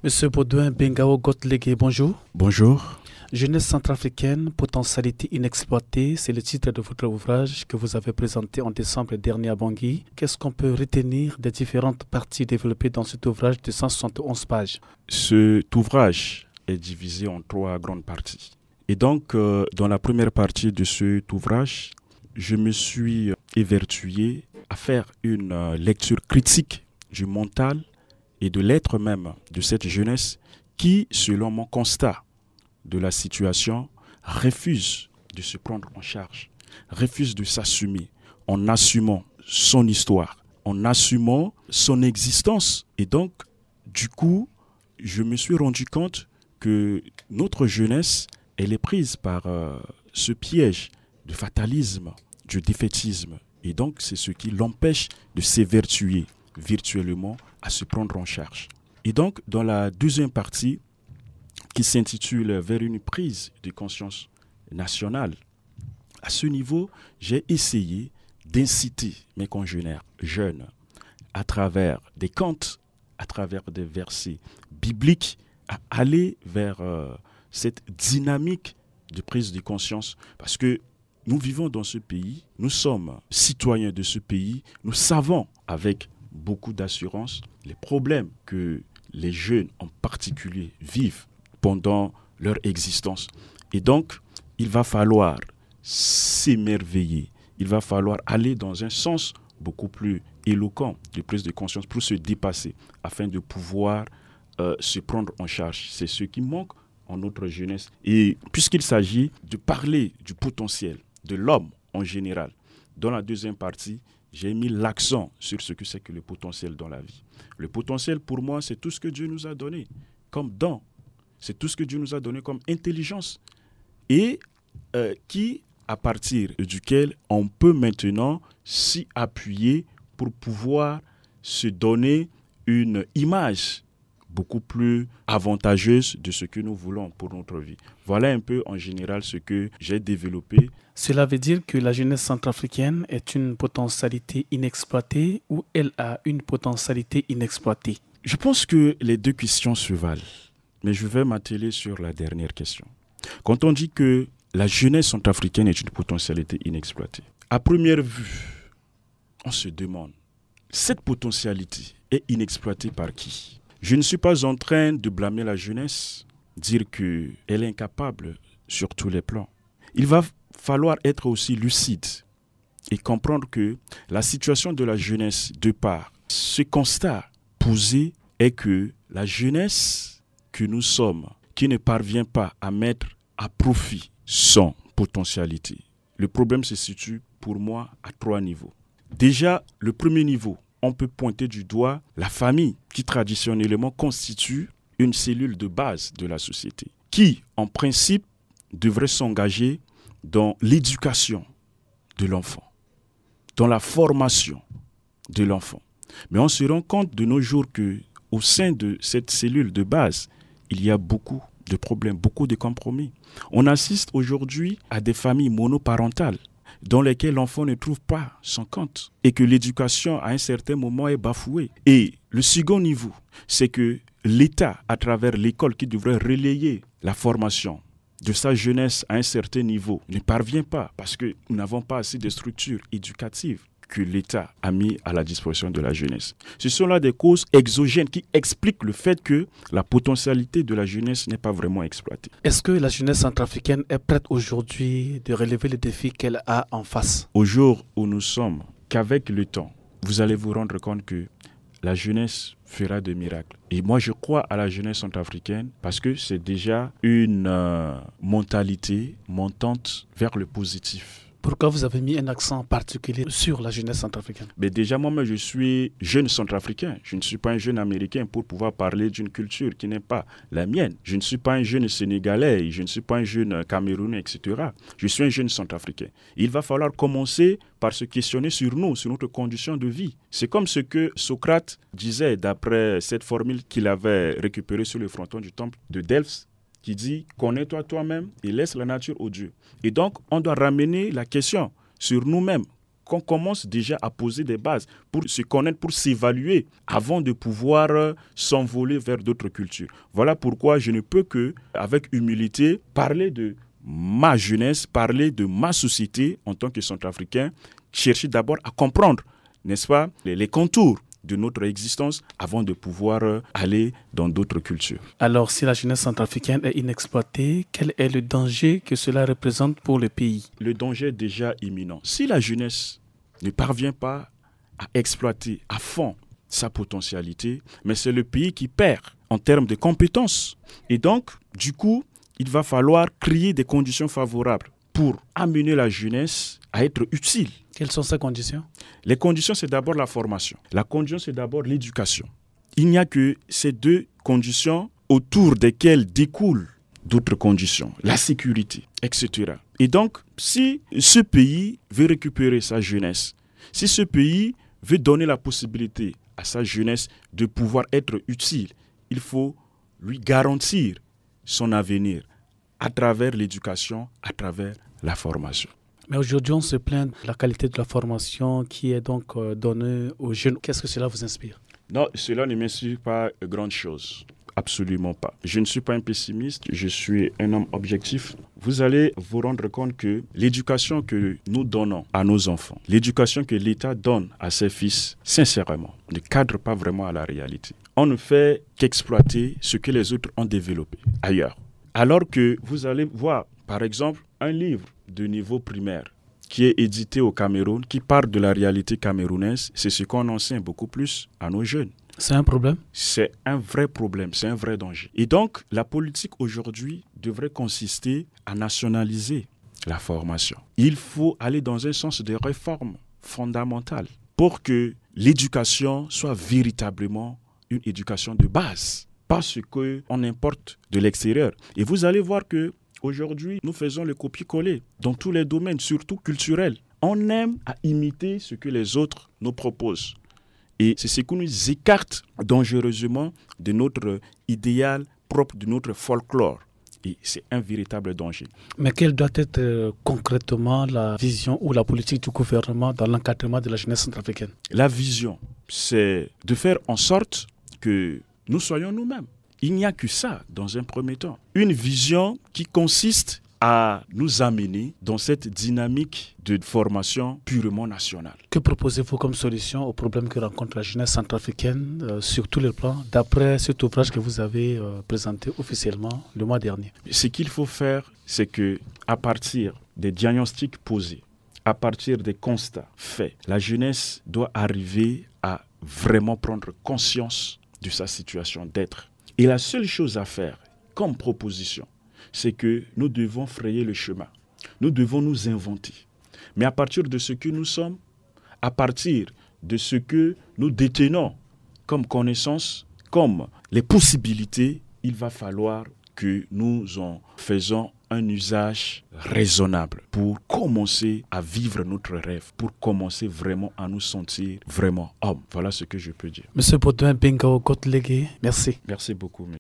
Monsieur Baudouin Bengao Gotlegué, bonjour. Bonjour. Jeunesse centrafricaine, potentialité inexploitée, c'est le titre de votre ouvrage que vous avez présenté en décembre dernier à Bangui. Qu'est-ce qu'on peut retenir des différentes parties développées dans cet ouvrage de 171 pages? Cet ouvrage est divisé en 3 grandes parties. Et donc, dans la première partie de cet ouvrage, je me suis évertué à faire une lecture critique du mental et de l'être même de cette jeunesse qui, selon mon constat de la situation, refuse de se prendre en charge, refuse de s'assumer en assumant son histoire, en assumant son existence. Et donc, du coup, je me suis rendu compte que notre jeunesse, elle est prise par ce piège de fatalisme, du défaitisme. Et donc, c'est ce qui l'empêche de s'évertuer virtuellement à se prendre en charge. Et donc, dans la deuxième partie, qui s'intitule « Vers une prise de conscience nationale », à ce niveau, j'ai essayé d'inciter mes congénères jeunes à travers des contes, à travers des versets bibliques, à aller vers cette dynamique de prise de conscience, parce que nous vivons dans ce pays, nous sommes citoyens de ce pays, nous savons avec beaucoup d'assurance les problèmes que les jeunes en particulier vivent pendant leur existence. Et donc, il va falloir s'émerveiller, il va falloir aller dans un sens beaucoup plus éloquent de prise de conscience pour se dépasser, afin de pouvoir se prendre en charge. C'est ce qui manque en notre jeunesse. Et puisqu'il s'agit de parler du potentiel de l'homme en général, dans la deuxième partie, j'ai mis l'accent sur ce que c'est que le potentiel dans la vie. Le potentiel, pour moi, c'est tout ce que Dieu nous a donné comme don. C'est tout ce que Dieu nous a donné comme intelligence. Et à partir duquel on peut maintenant s'y appuyer pour pouvoir se donner une image beaucoup plus avantageuse de ce que nous voulons pour notre vie. Voilà un peu en général ce que j'ai développé. Cela veut dire que la jeunesse centrafricaine est une potentialité inexploitée ou elle a une potentialité inexploitée? Je pense que les deux questions se valent, mais je vais m'atteler sur la dernière question. Quand on dit que la jeunesse centrafricaine est une potentialité inexploitée, à première vue, on se demande, cette potentialité est inexploitée par qui ? Je ne suis pas en train de blâmer la jeunesse, dire qu'elle est incapable sur tous les plans. Il va falloir être aussi lucide et comprendre que la situation de la jeunesse, de par ce constat posé, est que la jeunesse que nous sommes, qui ne parvient pas à mettre à profit son potentialité. Le problème se situe pour moi à 3 niveaux. Déjà, le premier niveau, on peut pointer du doigt la famille qui traditionnellement constitue une cellule de base de la société, qui, en principe, devrait s'engager dans l'éducation de l'enfant, dans la formation de l'enfant. Mais on se rend compte de nos jours qu'au sein de cette cellule de base, il y a beaucoup de problèmes, beaucoup de compromis. On assiste aujourd'hui à des familles monoparentales dans lesquelles l'enfant ne trouve pas son compte et que l'éducation à un certain moment est bafouée. Et le second niveau, c'est que l'État, à travers l'école qui devrait relayer la formation de sa jeunesse à un certain niveau, ne parvient pas parce que nous n'avons pas assez de structures éducatives que l'État a mis à la disposition de la jeunesse. Ce sont là des causes exogènes qui expliquent le fait que la potentialité de la jeunesse n'est pas vraiment exploitée. Est-ce que la jeunesse centrafricaine est prête aujourd'hui de relever les défis qu'elle a en face? Au jour où nous sommes, qu'avec le temps, vous allez vous rendre compte que la jeunesse fera des miracles. Et moi, je crois à la jeunesse centrafricaine parce que c'est déjà une mentalité montante vers le positif. Pourquoi vous avez mis un accent particulier sur la jeunesse centrafricaine? Mais déjà, moi, je suis jeune centrafricain. Je ne suis pas un jeune américain pour pouvoir parler d'une culture qui n'est pas la mienne. Je ne suis pas un jeune sénégalais, je ne suis pas un jeune camerounais, etc. Je suis un jeune centrafricain. Il va falloir commencer par se questionner sur nous, sur notre condition de vie. C'est comme ce que Socrate disait d'après cette formule qu'il avait récupérée sur le fronton du temple de Delphes, qui dit « Connais-toi toi-même et laisse la nature aux dieux ». Et donc, on doit ramener la question sur nous-mêmes. qu'on commence déjà à poser des bases pour se connaître, pour s'évaluer avant de pouvoir s'envoler vers d'autres cultures. Voilà pourquoi je ne peux que, avec humilité, parler de ma jeunesse, parler de ma société en tant que Centrafricain, chercher d'abord à comprendre, n'est-ce pas, les contours de notre existence avant de pouvoir aller dans d'autres cultures. Alors, si la jeunesse centrafricaine est inexploitée, quel est le danger que cela représente pour le pays? Le danger est déjà imminent. Si la jeunesse ne parvient pas à exploiter à fond sa potentialité, mais c'est le pays qui perd en termes de compétences. Et donc, du coup, il va falloir créer des conditions favorables pour amener la jeunesse à être utile. Quelles sont ces conditions? Les conditions, c'est d'abord la formation. La condition, c'est d'abord l'éducation. Il n'y a que ces deux conditions autour desquelles découlent d'autres conditions, la sécurité, etc. Et donc, si ce pays veut récupérer sa jeunesse, si ce pays veut donner la possibilité à sa jeunesse de pouvoir être utile, il faut lui garantir son avenir à travers l'éducation, à travers la formation. Mais aujourd'hui, on se plaint de la qualité de la formation qui est donc donnée aux jeunes. Qu'est-ce que cela vous inspire? Non, cela ne m'inspire pas grande chose. Absolument pas. Je ne suis pas un pessimiste, je suis un homme objectif. Vous allez vous rendre compte que l'éducation que nous donnons à nos enfants, l'éducation que l'État donne à ses fils, sincèrement, ne cadre pas vraiment à la réalité. On ne fait qu'exploiter ce que les autres ont développé ailleurs. Alors que vous allez voir, par exemple, un livre de niveau primaire qui est édité au Cameroun, qui parle de la réalité camerounaise, c'est ce qu'on enseigne beaucoup plus à nos jeunes. C'est un problème? C'est un vrai problème, c'est un vrai danger. Et donc, la politique aujourd'hui devrait consister à nationaliser la formation. Il faut aller dans un sens de réforme fondamentale pour que l'éducation soit véritablement une éducation de base, pas ce qu'on importe de l'extérieur. Et vous allez voir que aujourd'hui, nous faisons le copier-coller dans tous les domaines, surtout culturels. On aime à imiter ce que les autres nous proposent. Et c'est ce qui nous écarte dangereusement de notre idéal propre, de notre folklore. Et c'est un véritable danger. Mais quelle doit être concrètement la vision ou la politique du gouvernement dans l'encadrement de la jeunesse centrafricaine? La vision, c'est de faire en sorte que nous soyons nous-mêmes. Il n'y a que ça dans un premier temps. Une vision qui consiste à nous amener dans cette dynamique de formation purement nationale. Que proposez-vous comme solution aux problèmes que rencontre la jeunesse centrafricaine sur tous les plans, d'après cet ouvrage que vous avez présenté officiellement le mois dernier? Ce qu'il faut faire, c'est qu'à partir des diagnostics posés, à partir des constats faits, la jeunesse doit arriver à vraiment prendre conscience de sa situation d'être. Et la seule chose à faire comme proposition, c'est que nous devons frayer le chemin. Nous devons nous inventer. Mais à partir de ce que nous sommes, à partir de ce que nous détenons comme connaissance, comme les possibilités, il va falloir que nous en faisons un usage raisonnable pour commencer à vivre notre rêve, pour commencer vraiment à nous sentir vraiment hommes. Voilà ce que je peux dire. Monsieur Baudouin Bingao Gotlegui, merci. Merci beaucoup, monsieur.